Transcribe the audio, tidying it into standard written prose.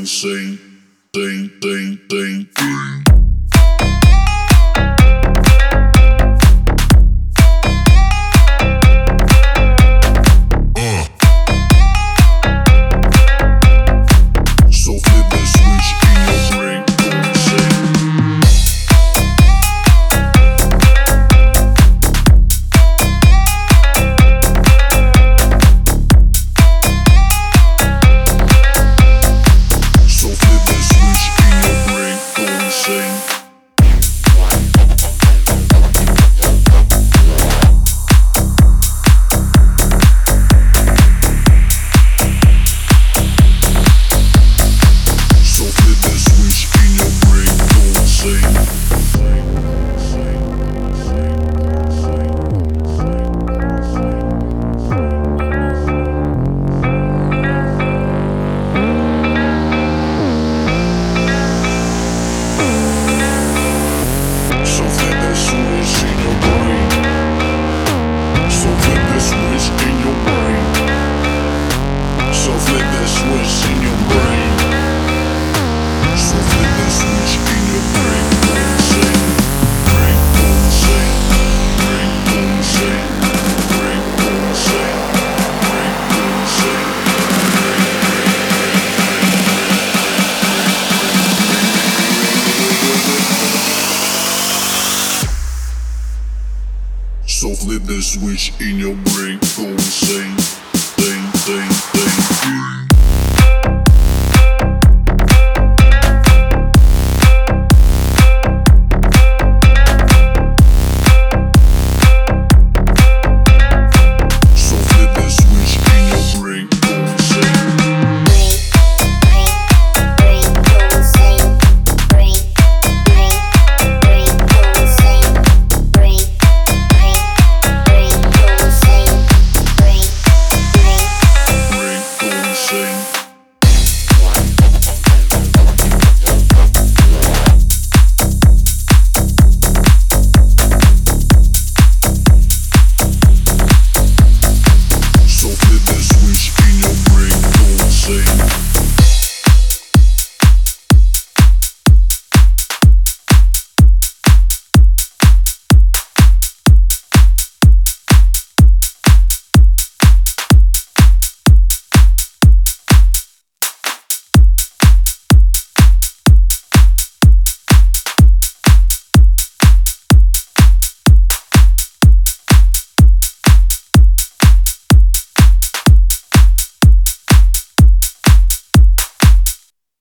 insane. Ding, ding, ding, ding. So flip the switch in your brain, go insane. So flip the switch in your brain, go insane. So flip the switch in your brain, go insane. So flip the switch in your brain. So flip the switch in your brain. So flip the switch in your brain. So flip the switch in your brain, go insane. Brain, go insane. Brain, go insane. Brain, go insane. Brain, go insane. So flip the switch in your brain, go insane. Ding, ding.